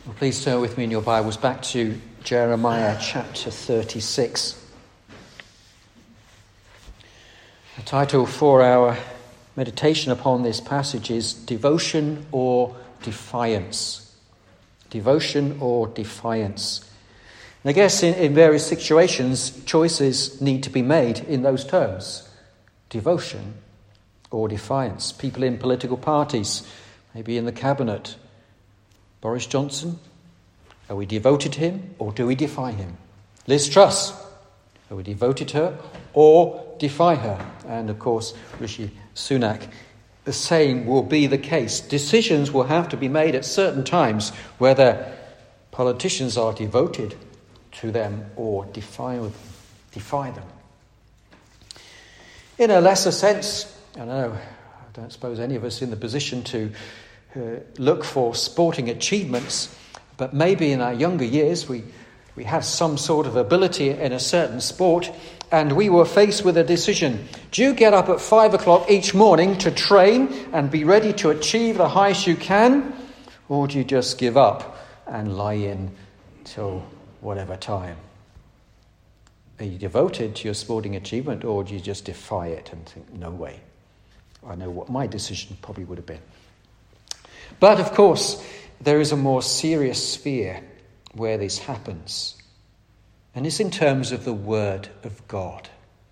Well, please turn with me in your Bibles back to Jeremiah chapter 36. The title for our meditation upon this passage is Devotion or Defiance. Devotion or Defiance. And I guess in various situations, choices need to be made in those terms. Devotion or defiance. People in political parties, maybe in the cabinet. Boris Johnson, are we devoted to him or do we defy him? Liz Truss, are we devoted to her or defy her? And of course, Rishi Sunak, the same will be the case. Decisions will have to be made at certain times whether politicians are devoted to them or defy them. In a lesser sense, I don't suppose any of us in the position to look for sporting achievements, but maybe in our younger years we have some sort of ability in a certain sport, and we were faced with a decision. Do you get up at 5 o'clock each morning to train and be ready to achieve the highest you can, or do you just give up and lie in till whatever time? Are you devoted to your sporting achievement, or do you just defy it and think, no way? I know what my decision probably would have been. But, of course, there is a more serious sphere where this happens. And it's in terms of the Word of God.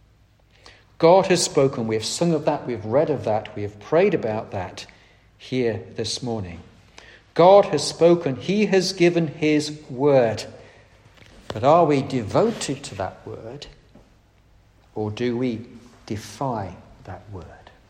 God has spoken. We have sung of that. We have read of that. We have prayed about that here this morning. God has spoken. He has given his Word. But are we devoted to that Word? Or do we defy that Word?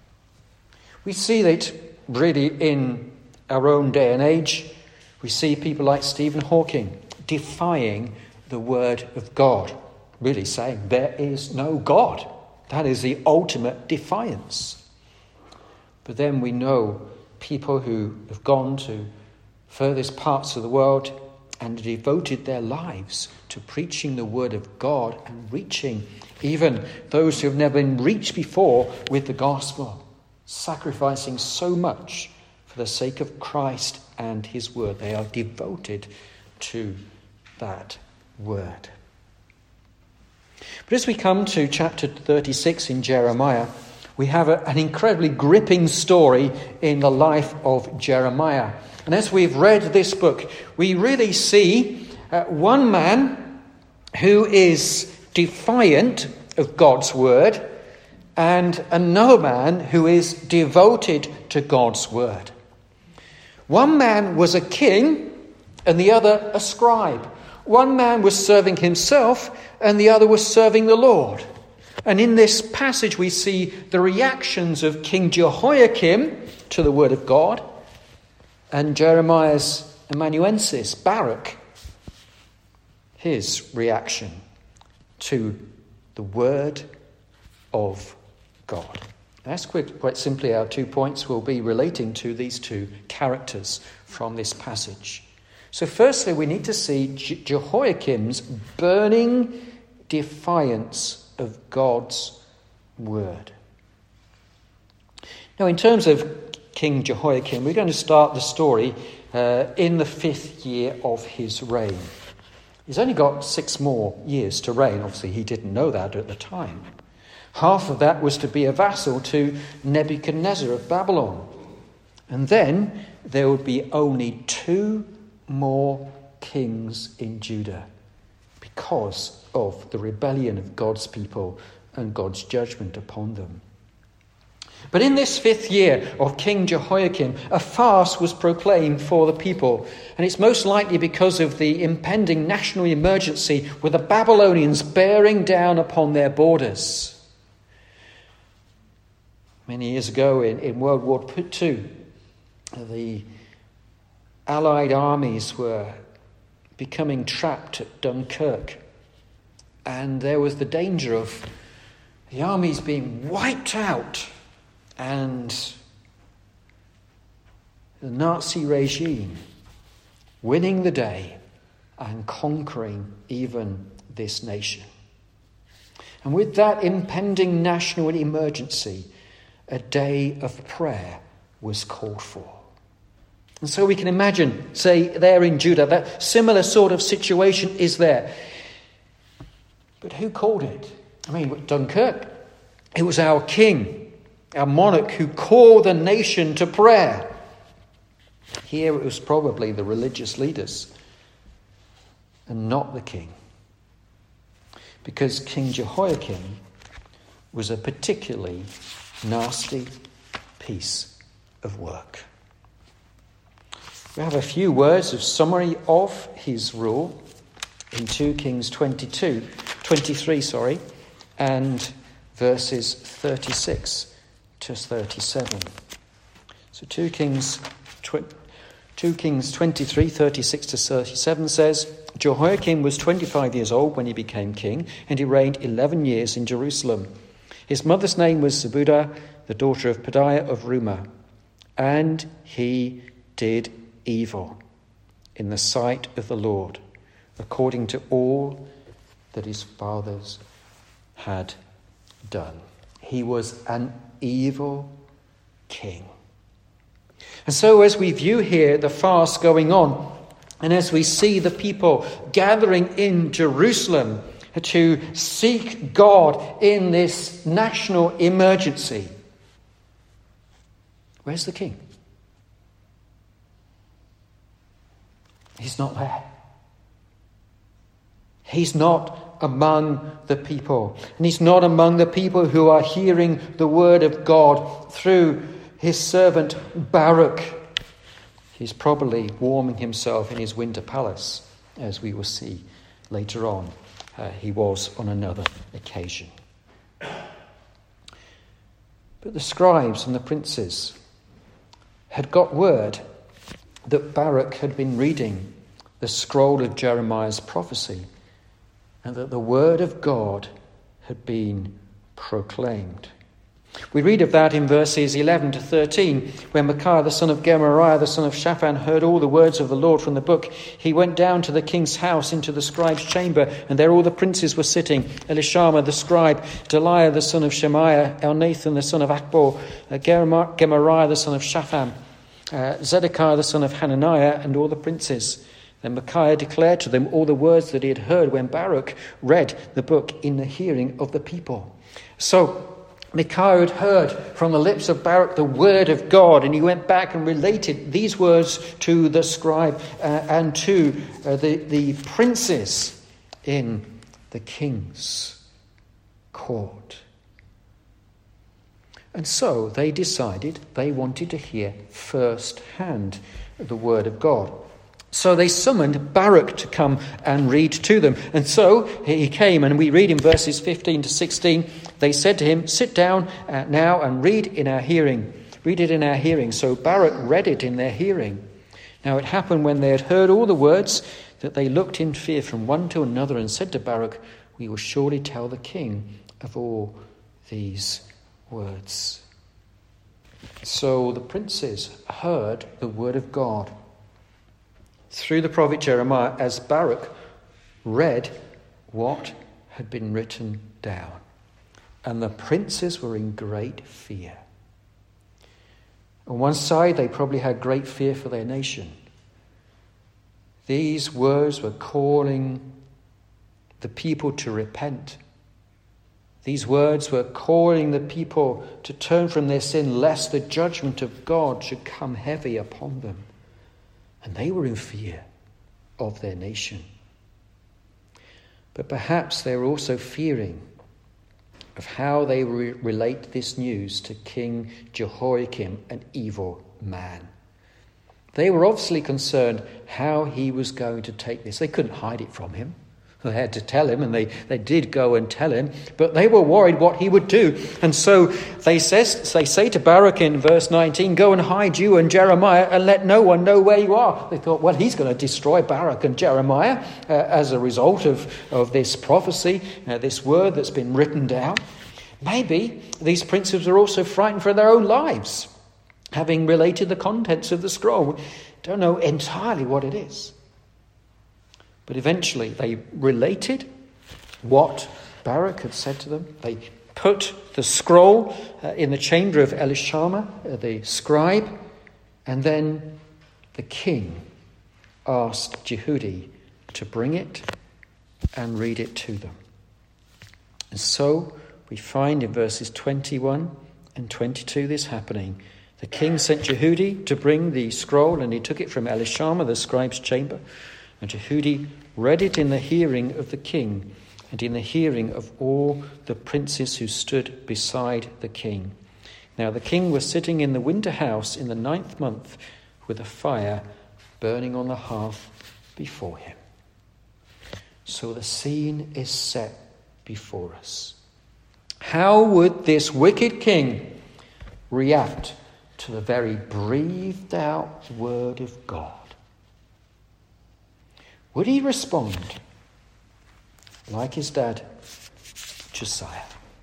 We see that really in our own day and age. We see people like Stephen Hawking defying the Word of God, really saying there is no God. That is the ultimate defiance. But then we know people who have gone to furthest parts of the world and devoted their lives to preaching the Word of God and reaching even those who have never been reached before with the gospel, sacrificing so much for the sake of Christ and his Word. They are devoted to that Word. But as we come to chapter 36 in Jeremiah, we have an incredibly gripping story in the life of Jeremiah. And as we've read this book, we really see one man who is defiant of God's Word and another man who is devoted to God's Word. One man was a king and the other a scribe. One man was serving himself and the other was serving the Lord. And in this passage we see the reactions of King Jehoiakim to the Word of God and Jeremiah's amanuensis, Baruch, his reaction to the Word of God. That's quite simply our 2 points will be relating to these two characters from this passage. So firstly, we need to see Jehoiakim's burning defiance of God's Word. Now, in terms of King Jehoiakim, we're going to start the story in the 5th year of his reign. He's only got 6 more years to reign. Obviously, he didn't know that at the time. Half of that was to be a vassal to Nebuchadnezzar of Babylon. And then there would be only 2 more kings in Judah because of the rebellion of God's people and God's judgment upon them. But in this 5th year of King Jehoiakim, a fast was proclaimed for the people. And it's most likely because of the impending national emergency with the Babylonians bearing down upon their borders. Many years ago in World War II, the Allied armies were becoming trapped at Dunkirk. And there was the danger of the armies being wiped out and the Nazi regime winning the day and conquering even this nation. And with that impending national emergency, a day of prayer was called for. And so we can imagine, say, there in Judah, that similar sort of situation is there. But who called it? I mean, Dunkirk, it was our king, our monarch, who called the nation to prayer. Here it was probably the religious leaders and not the king. Because King Jehoiakim was a particularly nasty piece of work. We have a few words of summary of his rule in 2 Kings 23, and verses 36 to 37. So 2 Kings 23, 36 to 37 says, Jehoiakim was 25 years old when he became king, and he reigned 11 years in Jerusalem. His mother's name was Zebudah, the daughter of Pedaiah of Rumah, and he did evil in the sight of the Lord, according to all that his fathers had done. He was an evil king. And so as we view here the fast going on, and as we see the people gathering in Jerusalem to seek God in this national emergency, where's the king? He's not there. He's not among the people. And he's not among the people who are hearing the word of God through his servant Baruch. He's probably warming himself in his winter palace, as we will see later on. He was on another occasion. But the scribes and the princes had got word that Baruch had been reading the scroll of Jeremiah's prophecy, and that the word of God had been proclaimed. We read of that in verses 11 to 13. When Micaiah the son of Gemariah the son of Shaphan heard all the words of the Lord from the book, he went down to the king's house into the scribe's chamber, and there all the princes were sitting: Elishama the scribe, Delaiah the son of Shemaiah, Elnathan the son of Akbor, Gemariah the son of Shaphan, Zedekiah the son of Hananiah, and all the princes. Then Micaiah declared to them all the words that he had heard when Baruch read the book in the hearing of the people. So Micaiah had heard from the lips of Baruch the word of God, and he went back and related these words to the scribe and to the princes in the king's court. And so they decided they wanted to hear firsthand the word of God. So they summoned Baruch to come and read to them. And so he came, and we read in verses 15 to 16, they said to him, "Sit down now and read in our hearing. Read it in our hearing." So Baruch read it in their hearing. Now it happened when they had heard all the words that they looked in fear from one to another and said to Baruch, "We will surely tell the king of all these words." So the princes heard the word of God through the prophet Jeremiah as Baruch read what had been written down. And the princes were in great fear. On one side, they probably had great fear for their nation. These words were calling the people to repent. These words were calling the people to turn from their sin, lest the judgment of God should come heavy upon them. And they were in fear of their nation. But perhaps they were also fearing of how they relate this news to King Jehoiakim, an evil man. They were obviously concerned how he was going to take this. They couldn't hide it from him. They had to tell him, and they did go and tell him, but they were worried what he would do. And so they say to Baruch in verse 19, "Go and hide you and Jeremiah and let no one know where you are." They thought, well, he's going to destroy Baruch and Jeremiah as a result of this prophecy, this word that's been written down. Maybe these princes are also frightened for their own lives, having related the contents of the scroll. Don't know entirely what it is. But eventually they related what Baruch had said to them. They put the scroll in the chamber of Elishama, the scribe, and then the king asked Jehudi to bring it and read it to them. And so we find in verses 21 and 22 this happening. The king sent Jehudi to bring the scroll, and he took it from Elishama, the scribe's chamber. And Jehudi read it in the hearing of the king and in the hearing of all the princes who stood beside the king. Now the king was sitting in the winter house in the 9th month with a fire burning on the hearth before him. So the scene is set before us. How would this wicked king react to the very breathed out word of God? Would he respond like his dad, Josiah?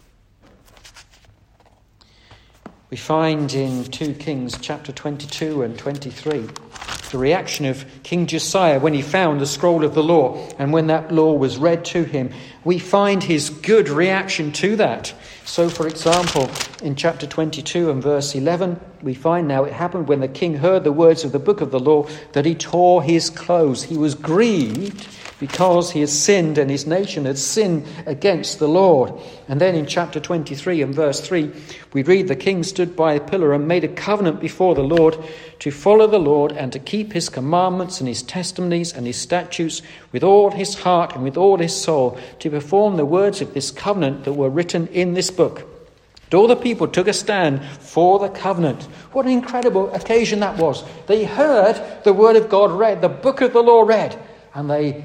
We find in 2 Kings chapter 22 and 23 the reaction of King Josiah when he found the scroll of the law and when that law was read to him. We find his good reaction to that. So, for example, in chapter 22 and verse 11, we find now it happened when the king heard the words of the book of the law that he tore his clothes. He was grieved because he had sinned and his nation had sinned against the Lord. And then in chapter 23 and verse 3, we read, the king stood by a pillar and made a covenant before the Lord to follow the Lord and to keep his commandments and his testimonies and his statutes with all his heart and with all his soul, to perform the words of this covenant that were written in this book. And all the people took a stand for the covenant. What an incredible occasion that was. They heard the word of God read, the book of the law read, and they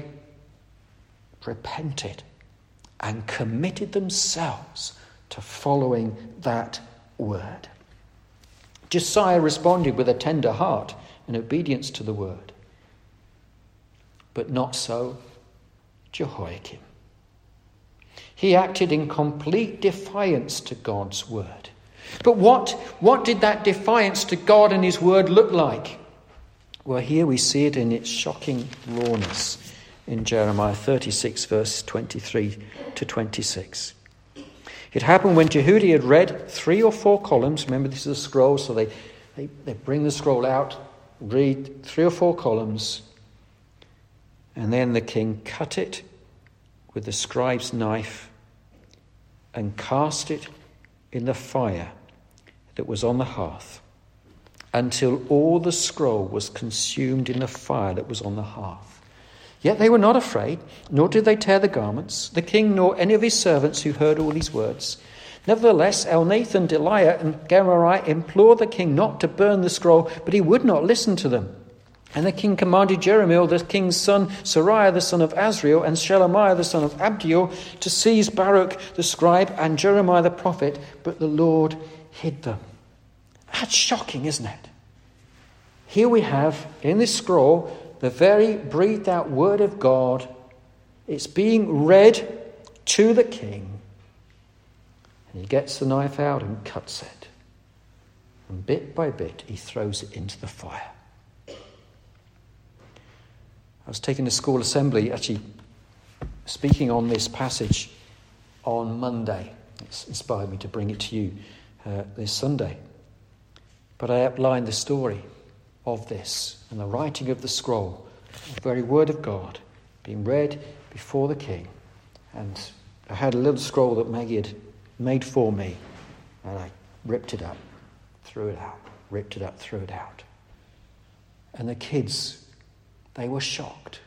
repented and committed themselves to following that word. Josiah responded with a tender heart and obedience to the word. But not so Jehoiakim. He acted in complete defiance to God's word. But what did that defiance to God and his word look like? Well, here we see it in its shocking rawness in Jeremiah 36, verse 23 to 26. It happened when Jehudi had read 3 or 4 columns. Remember, this is a scroll, so they bring the scroll out, read 3 or 4 columns, and then the king cut it with the scribe's knife and cast it in the fire that was on the hearth until all the scroll was consumed in the fire that was on the hearth. Yet they were not afraid, nor did they tear the garments, the king nor any of his servants who heard all these words. Nevertheless, Elnathan, Delaiah, and Gemariah implored the king not to burn the scroll, but he would not listen to them. And the king commanded Jeremiel, the king's son, Seraiah, the son of Azriel, and Shelemiah, the son of Abdiel, to seize Baruch, the scribe, and Jeremiah, the prophet, but the Lord hid them. That's shocking, isn't it? Here we have, in this scroll, the very breathed out word of God. It's being read to the king. And he gets the knife out and cuts it. And bit by bit, he throws it into the fire. I was taking the school assembly, actually speaking on this passage on Monday. It's inspired me to bring it to you this Sunday. But I outlined the story of this and the writing of the scroll, the very word of God being read before the king. And I had a little scroll that Maggie had made for me, and I ripped it up, threw it out, ripped it up, threw it out. And the kids, they were shocked.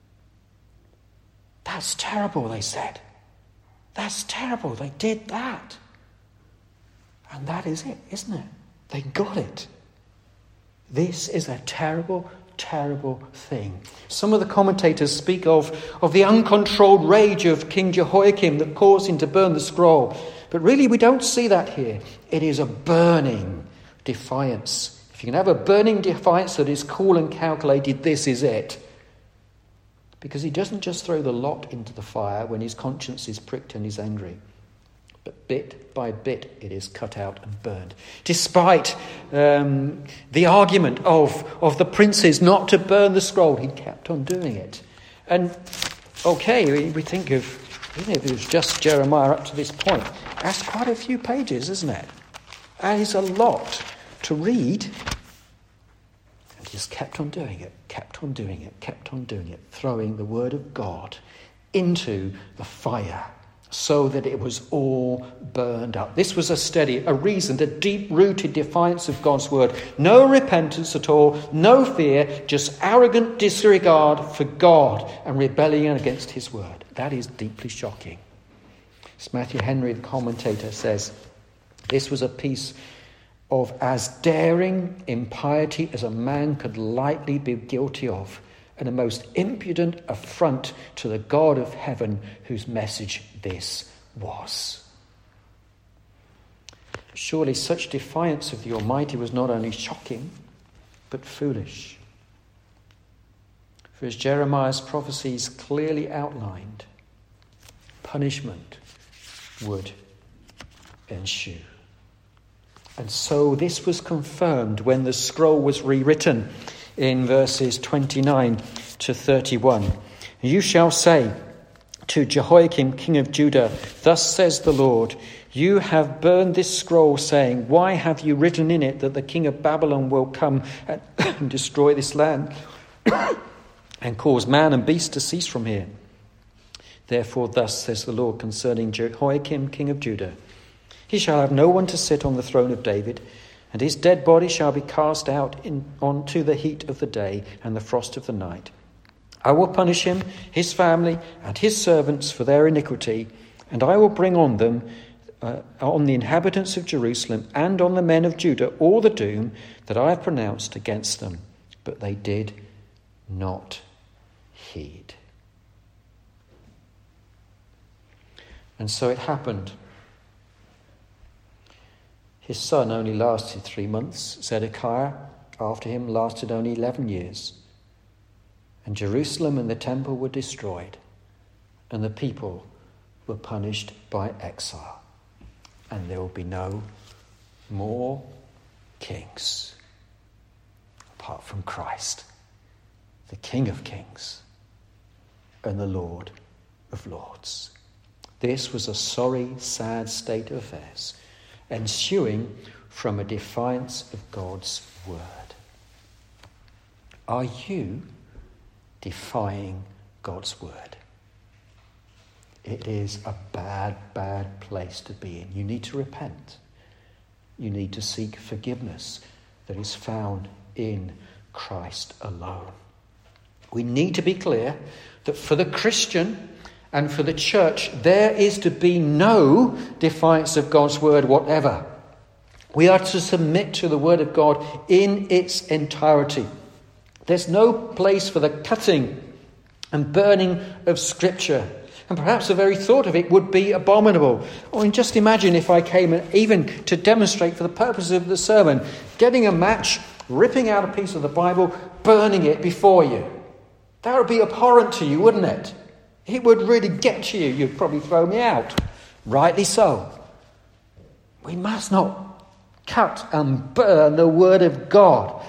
That's terrible, they said. That's terrible, they did that. And that is it, isn't it? They got it. This is a terrible, terrible thing. Some of the commentators speak of the uncontrolled rage of King Jehoiakim that caused him to burn the scroll. But really we don't see that here. It is a burning defiance. If you can have a burning defiance that is cool and calculated, this is it. Because he doesn't just throw the lot into the fire when his conscience is pricked and he's angry. But bit by bit it is cut out and burned. Despite the argument of the princes not to burn the scroll, he kept on doing it. And okay, we think of, even if it was just Jeremiah up to this point, that's quite a few pages, isn't it? That is a lot to read and He just kept on doing it, kept on doing it, kept on doing it, throwing the word of God into the fire so that it was all burned up. This was a reasoned, a deep-rooted defiance of God's word. No repentance at all, no fear, just arrogant disregard for God and rebellion against his word. That is deeply shocking. As Matthew Henry, the commentator, says, this was a piece of as daring impiety as a man could lightly be guilty of, and a most impudent affront to the God of heaven, whose message this was. Surely such defiance of the Almighty was not only shocking, but foolish. For as Jeremiah's prophecies clearly outlined, punishment would ensue. And so this was confirmed when the scroll was rewritten in verses 29 to 31. You shall say to Jehoiakim, king of Judah, thus says the Lord, you have burned this scroll, saying, why have you written in it that the king of Babylon will come and destroy this land and cause man and beast to cease from here? Therefore thus says the Lord concerning Jehoiakim, king of Judah, he shall have no one to sit on the throne of David, and his dead body shall be cast out onto the heat of the day and the frost of the night. I will punish him, his family, and his servants for their iniquity, and I will bring on them, on the inhabitants of Jerusalem and on the men of Judah, all the doom that I have pronounced against them. But they did not heed. And so it happened. His son only lasted 3 months. Zedekiah, after him, lasted only 11 years. And Jerusalem and the temple were destroyed, and the people were punished by exile. And there will be no more kings apart from Christ, the King of Kings and the Lord of Lords. This was a sorry, sad state of affairs, ensuing from a defiance of God's word. Are you defying God's word? It is a bad, bad place to be in. You need to repent. You need to seek forgiveness that is found in Christ alone. We need to be clear that for the Christian and for the church, there is to be no defiance of God's word whatever. We are to submit to the word of God in its entirety. There's no place for the cutting and burning of Scripture. And perhaps the very thought of it would be abominable. I mean, just imagine if I came and even to demonstrate for the purpose of the sermon, getting a match, ripping out a piece of the Bible, burning it before you. That would be abhorrent to you, wouldn't it? It would really get to you. You'd probably throw me out. Rightly so. We must not cut and burn the word of God.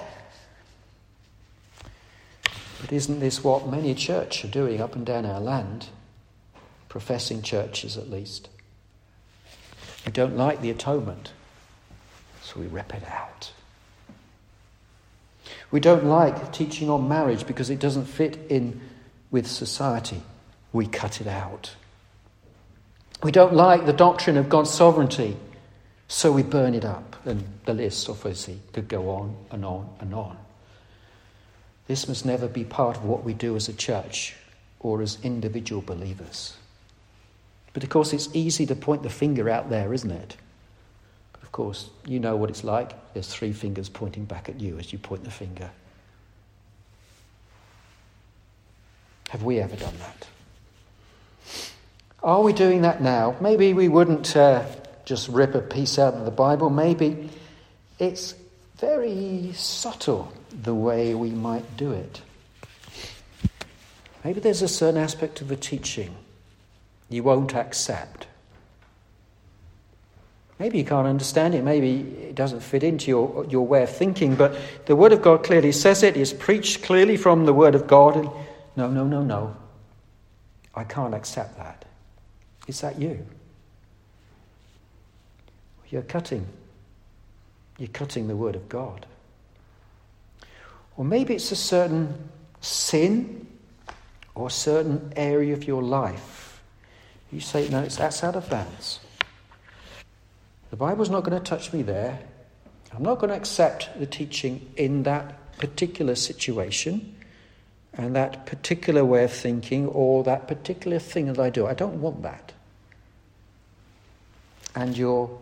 But isn't this what many churches are doing up and down our land? Professing churches, at least. We don't like the atonement, so we rip it out. We don't like teaching on marriage because it doesn't fit in with society. We cut it out. We don't like the doctrine of God's sovereignty, so we burn it up. And the list, obviously, could go on and on and on. This must never be part of what we do as a church or as individual believers. But of course, it's easy to point the finger out there, isn't it? But of course, you know what it's like. There's 3 fingers pointing back at you as you point the finger. Have we ever done that? Are we doing that now? Maybe we wouldn't just rip a piece out of the Bible. Maybe it's very subtle the way we might do it. Maybe there's a certain aspect of the teaching you won't accept. Maybe you can't understand it. Maybe it doesn't fit into your way of thinking. But the Word of God clearly says it. It's preached clearly from the Word of God. And no. I can't accept that. Is that you? You're cutting the Word of God. Or maybe it's a certain sin or a certain area of your life. You say, no, that's out of bounds. The Bible's not going to touch me there. I'm not going to accept the teaching in that particular situation and that particular way of thinking or that particular thing that I do. I don't want that. And you're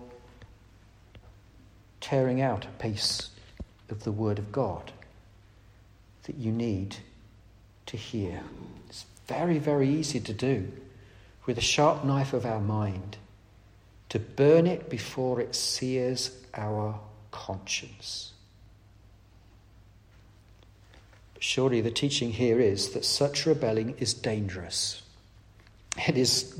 tearing out a piece of the Word of God that you need to hear. It's very, very easy to do with a sharp knife of our mind, to burn it before it sears our conscience. But surely the teaching here is that such rebelling is dangerous. It is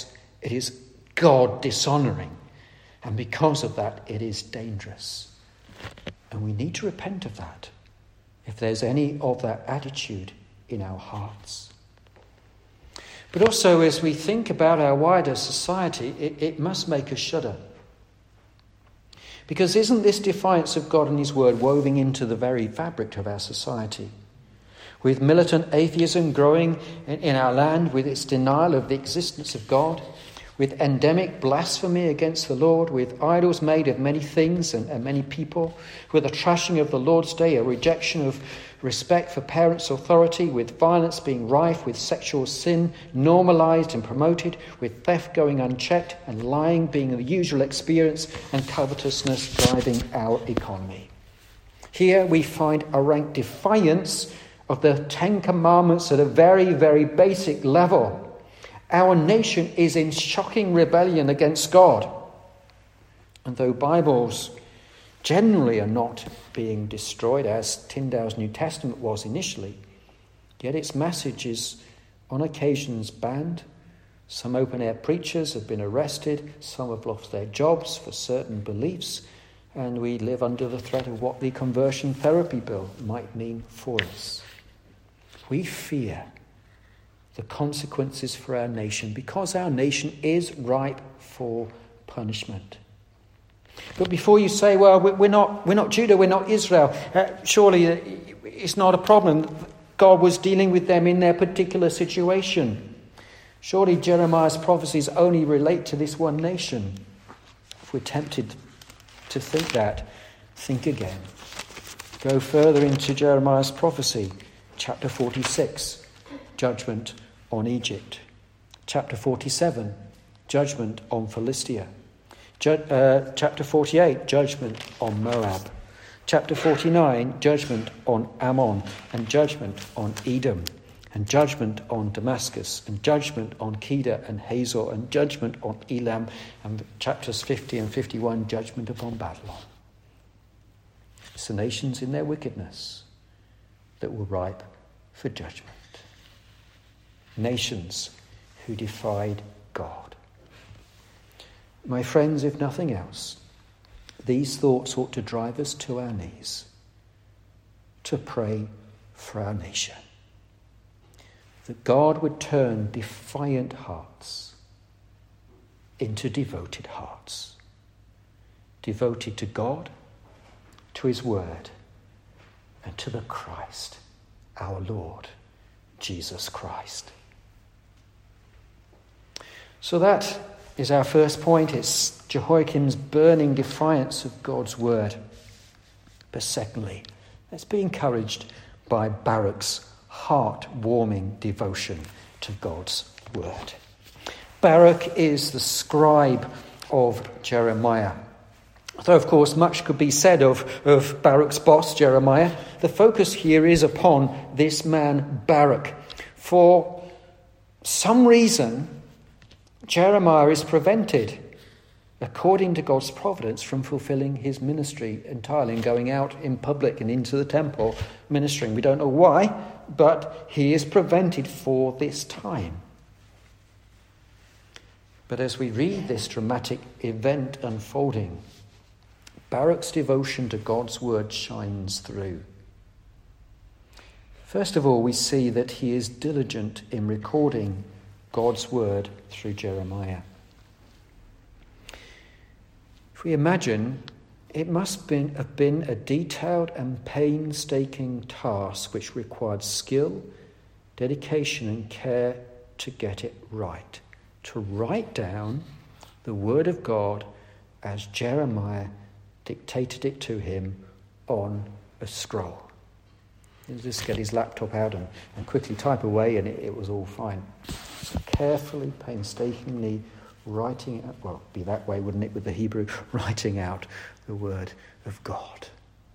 God dishonouring, and because of that it is dangerous. And we need to repent of that if there's any of that attitude in our hearts. But also, as we think about our wider society, it must make us shudder. Because isn't this defiance of God and his word woven into the very fabric of our society? With militant atheism growing in our land, with its denial of the existence of God, with endemic blasphemy against the Lord, with idols made of many things and many people, with a trashing of the Lord's Day, a rejection of respect for parents' authority, with violence being rife, with sexual sin normalised and promoted, with theft going unchecked and lying being the usual experience and covetousness driving our economy. Here we find a rank defiance of the Ten Commandments at a very, very basic level. Our nation is in shocking rebellion against God. And though Bibles generally are not being destroyed, as Tyndale's New Testament was initially, yet its message is on occasions banned. Some open-air preachers have been arrested, some have lost their jobs for certain beliefs, and we live under the threat of what the conversion therapy bill might mean for us. We fear the consequences for our nation because our nation is ripe for punishment. But before you say, well, we're not Judah, we're not Israel, surely it's not a problem. God was dealing with them in their particular situation. Surely Jeremiah's prophecies only relate to this one nation. If we're tempted to think that, think again. Go further into Jeremiah's prophecy, chapter 46, judgment on Egypt. Chapter 47, judgment on Philistia. Chapter 48, judgment on Moab. Chapter 49, judgment on Ammon, and judgment on Edom, and judgment on Damascus, and judgment on Kedar and Hazor, and judgment on Elam, and chapters 50 and 51, judgment upon Babylon. It's the nations in their wickedness that were ripe for judgment. Nations who defied God. My friends, if nothing else, these thoughts ought to drive us to our knees to pray for our nation. That God would turn defiant hearts into devoted hearts. Devoted to God, to his word, and to the Christ, our Lord, Jesus Christ. So that is our first point. It's Jehoiakim's burning defiance of God's word. But secondly, let's be encouraged by Baruch's heart-warming devotion to God's word. Baruch is the scribe of Jeremiah. Though, of course, much could be said of Baruch's boss, Jeremiah, the focus here is upon this man, Baruch. For some reason, Jeremiah is prevented, according to God's providence, from fulfilling his ministry entirely and going out in public and into the temple ministering. We don't know why, but he is prevented for this time. But as we read this dramatic event unfolding, Baruch's devotion to God's word shines through. First of all, we see that he is diligent in recording God's word through Jeremiah. If we imagine it must have been a detailed and painstaking task which required skill, dedication and care to get it right, to write down the word of God as Jeremiah dictated it to him on a scroll. He'll just get his laptop out and quickly type away, and it was all fine. So carefully, painstakingly writing it out, well, it'd be that way, wouldn't it, with the Hebrew, writing out the word of God.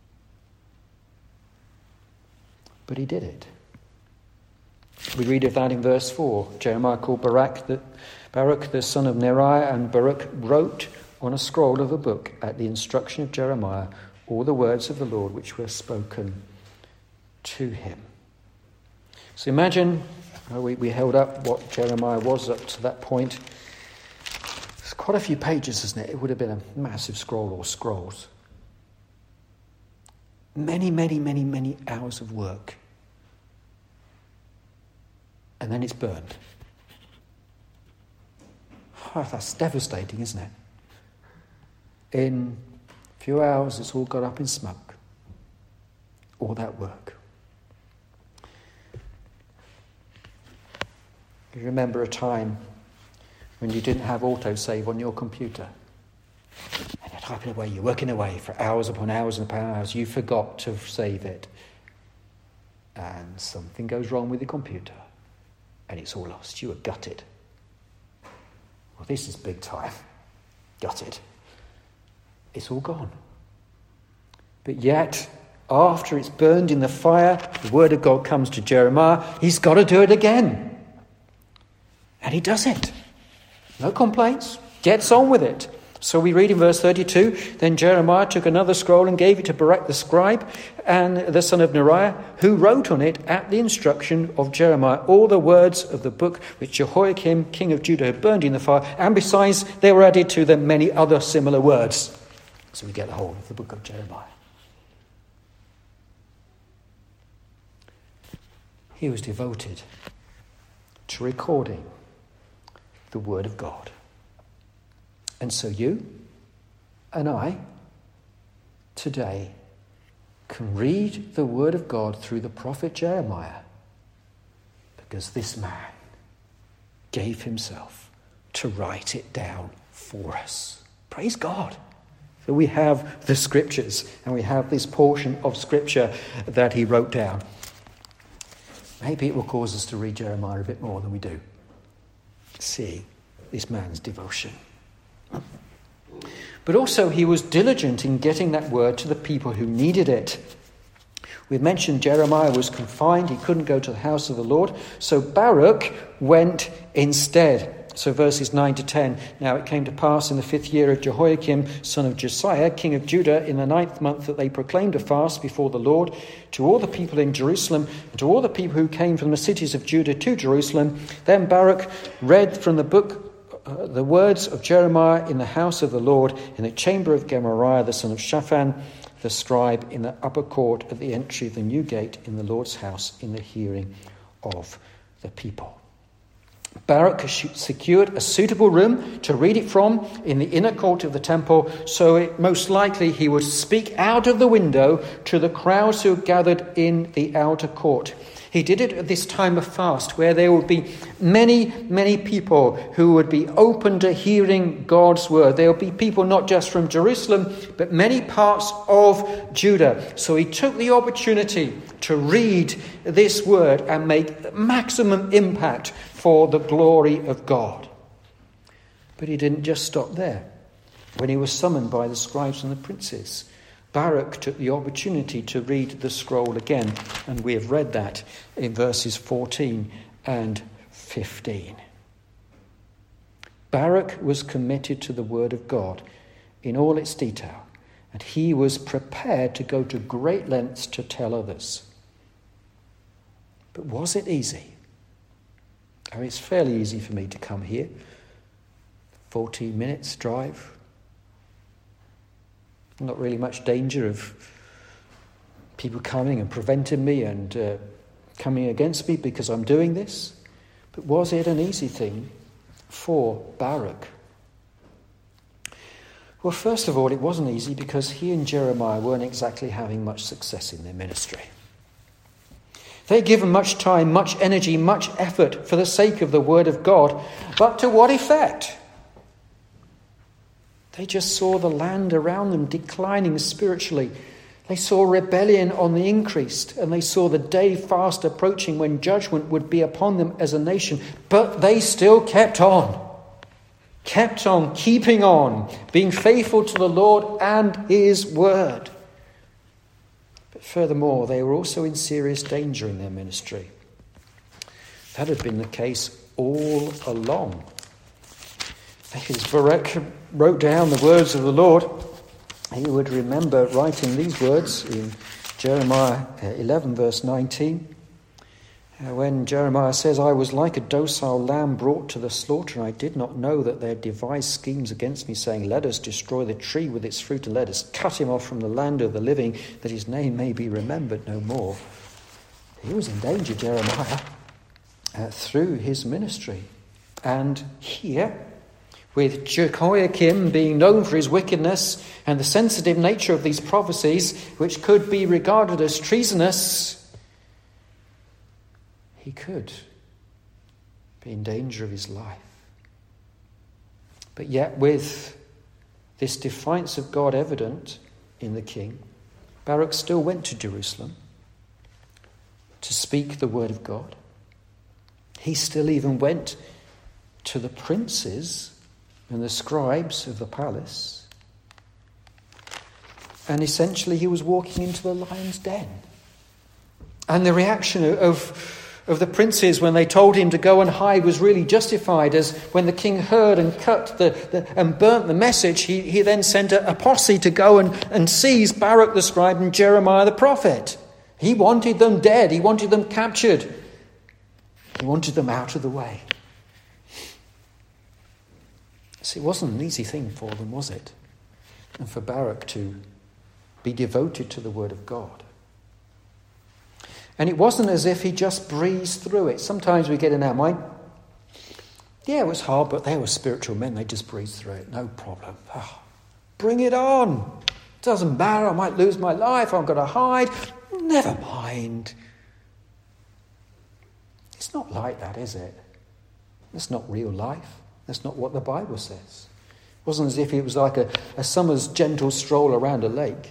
But he did it. We read of that in verse 4. Jeremiah called Baruch the son of Neriah, and Baruch wrote on a scroll of a book at the instruction of Jeremiah all the words of the Lord which were spoken to him. So imagine, we held up what Jeremiah was up to that point. It's quite a few pages, isn't it? It would have been a massive scroll or scrolls. Many, many, many, many hours of work. And then it's burned. Oh, that's devastating, isn't it? In a few hours, it's all got up in smoke. All that work. You remember a time when you didn't have autosave on your computer. And you're typing away, you're working away for hours upon hours and upon hours. You forgot to save it. And something goes wrong with the computer. And it's all lost. You were gutted. Well, this is big time. Gutted. It's all gone. But yet, after it's burned in the fire, the word of God comes to Jeremiah. He's got to do it again. And he does it. No complaints. Gets on with it. So we read in verse 32, then Jeremiah took another scroll and gave it to Baruch the scribe and the son of Neriah, who wrote on it at the instruction of Jeremiah all the words of the book which Jehoiakim, king of Judah, had burned in the fire. And besides, there were added to them many other similar words. So we get the whole of the book of Jeremiah. He was devoted to recording the word of God. And so you and I today can read the word of God through the prophet Jeremiah, because this man gave himself to write it down for us. Praise God. So we have the scriptures, and we have this portion of scripture that he wrote down. Maybe it will cause us to read Jeremiah a bit more than we do. See this man's devotion. But also he was diligent in getting that word to the people who needed it. We've mentioned Jeremiah was confined. He couldn't go to the house of the Lord. So Baruch went instead. So verses 9 to 10. Now it came to pass in the 5th year of Jehoiakim, son of Josiah, king of Judah, in the 9th month, that they proclaimed a fast before the Lord to all the people in Jerusalem and to all the people who came from the cities of Judah to Jerusalem. Then Baruch read from the book the words of Jeremiah in the house of the Lord, in the chamber of Gemariah, the son of Shaphan, the scribe, in the upper court at the entry of the new gate in the Lord's house, in the hearing of the people. Baruch secured a suitable room to read it from in the inner court of the temple, so most likely he would speak out of the window to the crowds who gathered in the outer court. He did it at this time of fast, where there would be many, many people who would be open to hearing God's word. There would be people not just from Jerusalem, but many parts of Judah. So he took the opportunity to read this word and make maximum impact for the glory of God. But he didn't just stop there. When he was summoned by the scribes and the princes, Baruch took the opportunity to read the scroll again, and we have read that in verses 14 and 15. Baruch was committed to the word of God in all its detail, and he was prepared to go to great lengths to tell others. But was it easy? I mean, it's fairly easy for me to come here. 14 minutes drive. Not really much danger of people coming and preventing me and coming against me because I'm doing this. But was it an easy thing for Baruch? Well, first of all, it wasn't easy because he and Jeremiah weren't exactly having much success in their ministry. They'd given much time, much energy, much effort for the sake of the word of God, but to what effect? They just saw the land around them declining spiritually. They saw rebellion on the increase, and they saw the day fast approaching when judgment would be upon them as a nation. But they still kept on, keeping on, being faithful to the Lord and his word. But furthermore, they were also in serious danger in their ministry. That had been the case all along. As Baruch wrote down the words of the Lord, he would remember writing these words in Jeremiah 11, verse 19. When Jeremiah says, I was like a docile lamb brought to the slaughter, and I did not know that they had devised schemes against me, saying, let us destroy the tree with its fruit, and let us cut him off from the land of the living, that his name may be remembered no more. He was in danger, Jeremiah, through his ministry. And here, with Jehoiakim being known for his wickedness and the sensitive nature of these prophecies, which could be regarded as treasonous, he could be in danger of his life. But yet, with this defiance of God evident in the king, Baruch still went to Jerusalem to speak the word of God. He still even went to the princes and the scribes of the palace. And essentially he was walking into the lion's den. And the reaction of the princes when they told him to go and hide was really justified, as when the king heard and cut and burnt the message, he then sent a posse to go and seize Baruch the scribe and Jeremiah the prophet. He wanted them dead. He wanted them captured. He wanted them out of the way. See, it wasn't an easy thing for them, was it? And for Baruch to be devoted to the word of God. And it wasn't as if he just breezed through it. Sometimes we get in our mind, yeah, it was hard, but they were spiritual men. They just breezed through it. No problem. Oh, bring it on. It doesn't matter. I might lose my life. I'm going to hide. Never mind. It's not like that, is it? It's not real life. That's not what the Bible says. It wasn't as if it was like a summer's gentle stroll around a lake.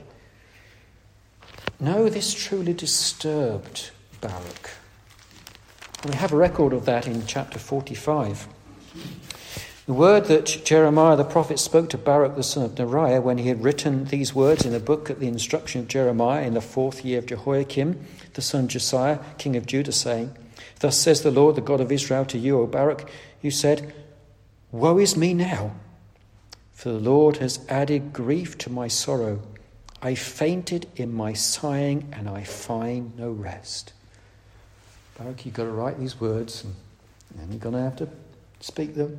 No, this truly disturbed Baruch. And we have a record of that in chapter 45. The word that Jeremiah the prophet spoke to Baruch the son of Neriah when he had written these words in a book at the instruction of Jeremiah in the 4th year of Jehoiakim, the son of Josiah, king of Judah, saying, thus says the Lord, the God of Israel, to you, O Baruch, you said, woe is me now, for the Lord has added grief to my sorrow. I fainted in my sighing, and I find no rest. Baruch, you've got to write these words, and then you're going to have to speak them.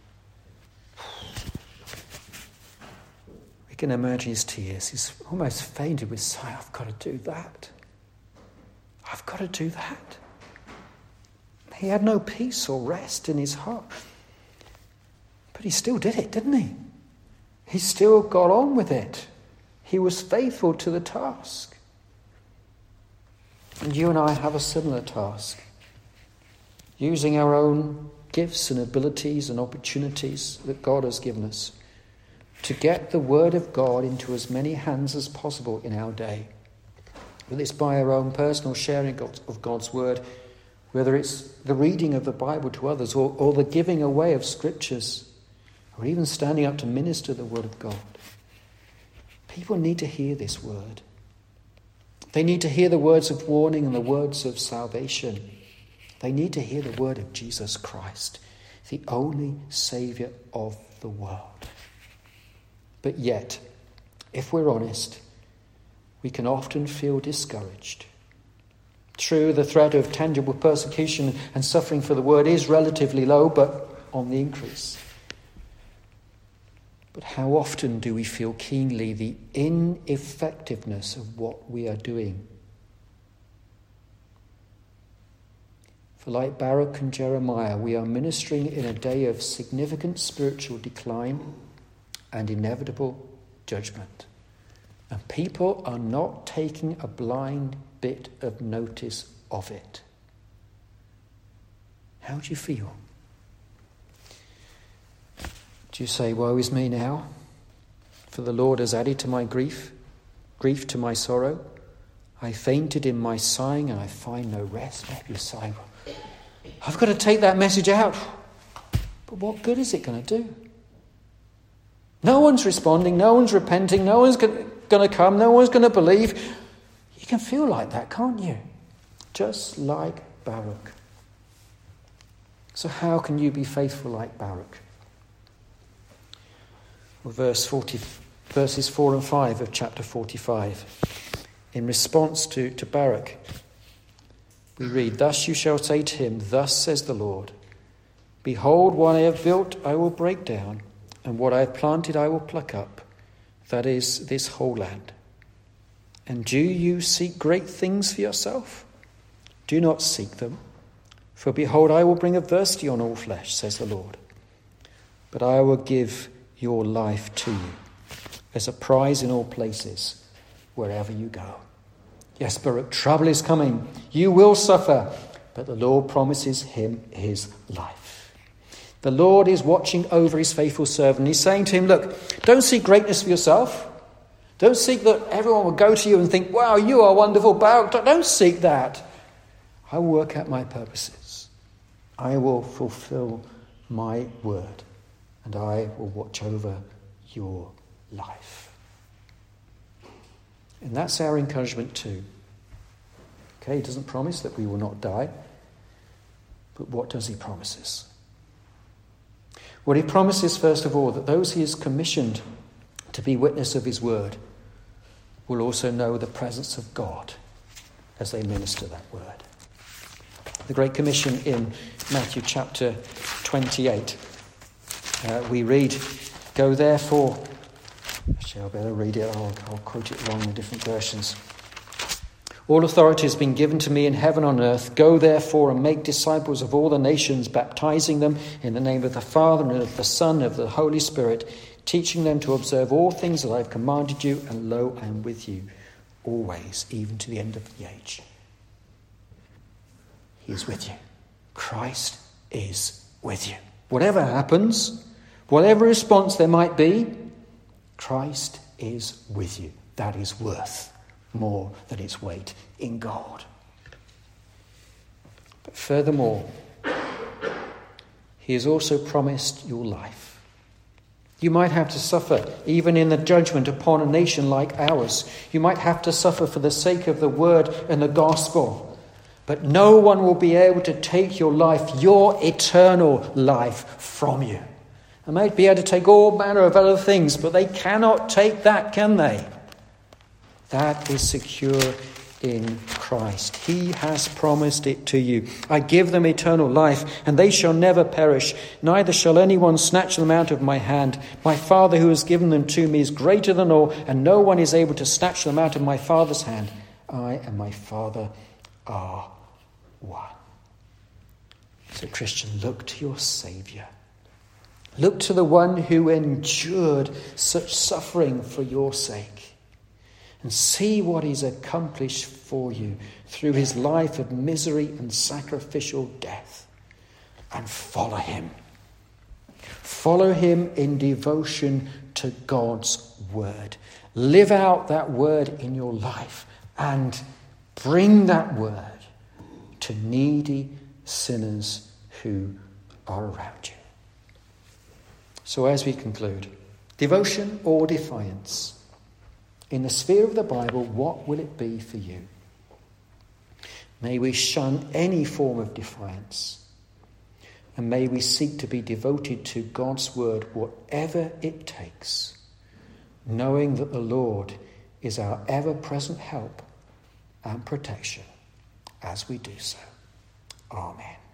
We can imagine his tears. He's almost fainted with sighing. I've got to do that. I've got to do that. He had no peace or rest in his heart. But he still did it, didn't he? He still got on with it. He was faithful to the task. And you and I have a similar task. Using our own gifts and abilities and opportunities that God has given us to get the word of God into as many hands as possible in our day. Whether it's by our own personal sharing of God's word, whether it's the reading of the Bible to others, or the giving away of scriptures, or even standing up to minister the word of God. People need to hear this word. They need to hear the words of warning and the words of salvation. They need to hear the word of Jesus Christ, the only Saviour of the world. But yet, if we're honest, we can often feel discouraged. True, the threat of tangible persecution and suffering for the word is relatively low, but on the increase. But how often do we feel keenly the ineffectiveness of what we are doing? For like Baruch and Jeremiah, we are ministering in a day of significant spiritual decline, and inevitable judgment. And people are not taking a blind bit of notice of it. How do you feel? Do you say, woe is me now? For the Lord has added to my grief to my sorrow. I fainted in my sighing and I find no rest. Maybe you say, well, I've got to take that message out. But what good is it going to do? No one's responding, no one's repenting, no one's going to come, no one's going to believe. You can feel like that, can't you? Just like Baruch. So how can you be faithful like Baruch? Well, verses 4 and 5 of chapter 45. In response to Baruch, we read, Thus you shall say to him, Thus says the Lord, Behold, what I have built I will break down, and what I have planted I will pluck up, that is, this whole land. And do you seek great things for yourself? Do not seek them. For behold, I will bring adversity on all flesh, says the Lord. But I will give your life to you as a prize in all places, wherever you go. Yes, Baruch, trouble is coming. You will suffer. But the Lord promises him his life. The Lord is watching over his faithful servant. He's saying to him, look, don't seek greatness for yourself. Don't seek that everyone will go to you and think, wow, you are wonderful, Baruch. Don't seek that. I will work out my purposes. I will fulfill my word. And I will watch over your life. And that's our encouragement too. Okay, he doesn't promise that we will not die. But what does he promise us? Well, he promises, first of all, that those he has commissioned to be witness of his word will also know the presence of God as they minister that word. The Great Commission in Matthew chapter 28. We read, Go therefore... Actually, I better read it. I'll quote it wrong in different versions. All authority has been given to me in heaven and on earth. Go therefore and make disciples of all the nations, baptizing them in the name of the Father and of the Son and of the Holy Spirit, teaching them to observe all things that I have commanded you, and lo, I am with you always, even to the end of the age. He is with you. Christ is with you. Whatever happens, whatever response there might be, Christ is with you. That is worth more than its weight in gold. But furthermore, he has also promised your life. You might have to suffer even in the judgment upon a nation like ours. You might have to suffer for the sake of the word and the gospel. But no one will be able to take your life, your eternal life, from you. They might be able to take all manner of other things, but they cannot take that, can they? That is secure in Christ. He has promised it to you. I give them eternal life, and they shall never perish, neither shall anyone snatch them out of my hand. My Father who has given them to me is greater than all, and no one is able to snatch them out of my Father's hand. I and my Father are one. So, Christian, look to your Saviour. Look to the one who endured such suffering for your sake. And see what he's accomplished for you through his life of misery and sacrificial death. And follow him. Follow him in devotion to God's word. Live out that word in your life and bring that word to needy sinners who are around you. So as we conclude, devotion or defiance? In the sphere of the Bible, what will it be for you? May we shun any form of defiance, and may we seek to be devoted to God's word, whatever it takes, knowing that the Lord is our ever-present help and protection as we do so. Amen.